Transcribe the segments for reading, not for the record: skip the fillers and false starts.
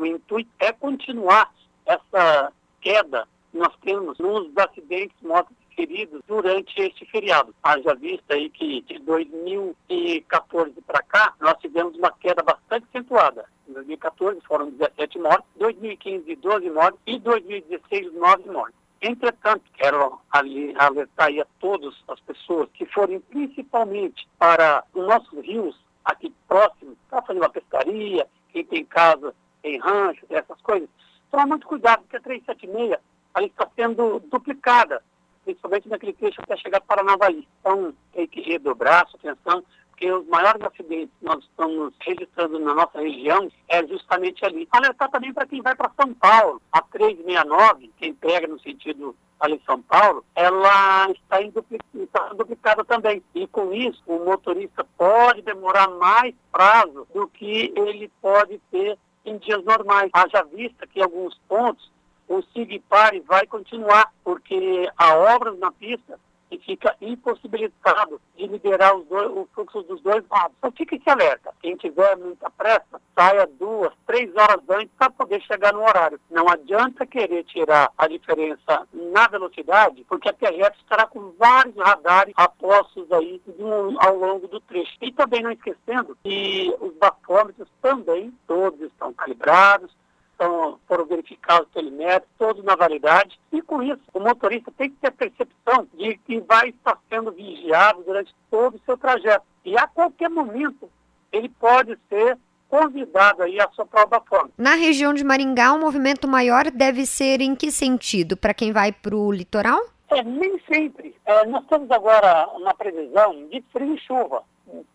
O intuito é continuar essa queda que nós temos nos acidentes mortos e feridos durante este feriado. Haja vista aí que de 2014 para cá, nós tivemos uma queda bastante acentuada. Em 2014 foram 17 mortes, 2015 12 mortes e 2016 9 mortes. Entretanto, quero alertar aí a todas as pessoas que forem principalmente para os nossos rios aqui próximos, para fazer uma pescaria, quem tem casa em rancho, essas coisas, toma muito cuidado, porque a 376 ali está sendo duplicada, principalmente naquele trecho até chegar para Paranavaí. Então, tem que redobrar a sua atenção, porque os maiores acidentes que nós estamos registrando na nossa região é justamente ali. Alertar também para quem vai para São Paulo, a 369, quem pega no sentido ali em São Paulo, ela está duplicada também. E com isso, o motorista pode demorar mais prazo do que ele pode ter em dias normais. Haja vista que em alguns pontos o Siga e Pare vai continuar, porque há obras na pista e fica impossibilitado de liberar o fluxo dos dois lados. Então fique esse alerta. Quem tiver muita pressa, saia 2, 3 horas antes para poder chegar no horário. Não adianta querer tirar a diferença na velocidade, porque a PRF estará com vários radares apostos aí ao longo do trecho. E também não esquecendo que os bafômetros também todos estão calibrados, foram verificados pelo metro, todos na validade, e com isso o motorista tem que ter a percepção de que vai estar sendo vigiado durante todo o seu trajeto. E a qualquer momento ele pode ser convidado aí a soprar o bafômetro. Na região de Maringá, o movimento maior deve ser em que sentido? Para quem vai para o litoral? Nem sempre. Nós temos agora uma previsão de frio e chuva.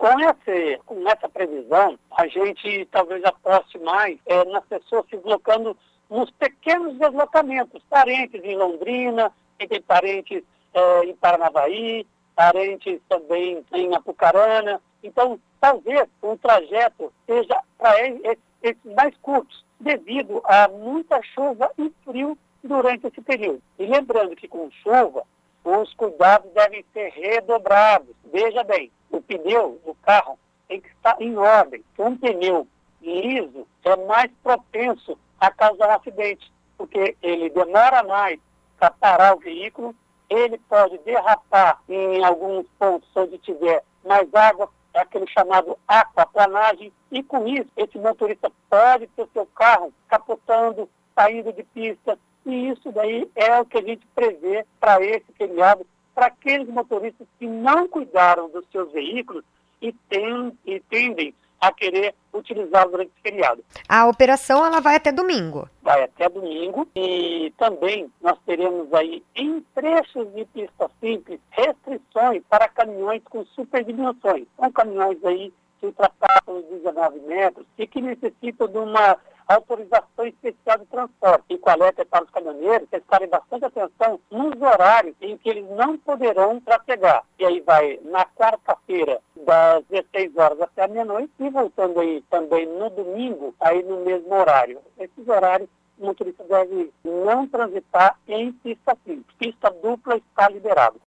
Com essa previsão, a gente talvez aposte mais nas pessoas se deslocando nos pequenos deslocamentos. Parentes em Londrina, tem parentes em Paranavaí, parentes também em Apucarana. Então, talvez o trajeto seja para esses mais curtos, devido a muita chuva e frio durante esse período. E lembrando que com chuva, os cuidados devem ser redobrados. Veja bem, o pneu do carro tem que estar em ordem. Um pneu liso é mais propenso a causar um acidente, porque ele demora mais para parar o veículo, ele pode derrapar em alguns pontos onde tiver mais água, é aquele chamado aquaplanagem, e com isso, esse motorista pode ter seu carro capotando, saindo de pista, e isso daí é o que a gente prevê para esse feriado, para aqueles motoristas que não cuidaram dos seus veículos e tendem a querer utilizá-los durante esse feriado. A operação ela vai até domingo? Vai até domingo, e também nós teremos aí em trechos de pista simples restrições para caminhões com superdimensões. São caminhões aí que ultrapassam os 19 metros e que necessitam de uma autorização especial de transporte. E com alerta para os caminhoneiros, prestarem bastante atenção nos horários em que eles não poderão trafegar. E aí vai na quarta-feira, das 16 horas até a meia-noite, e voltando aí também no domingo, aí no mesmo horário. Esses horários, o motorista deve não transitar em pista simples. Pista dupla está liberado.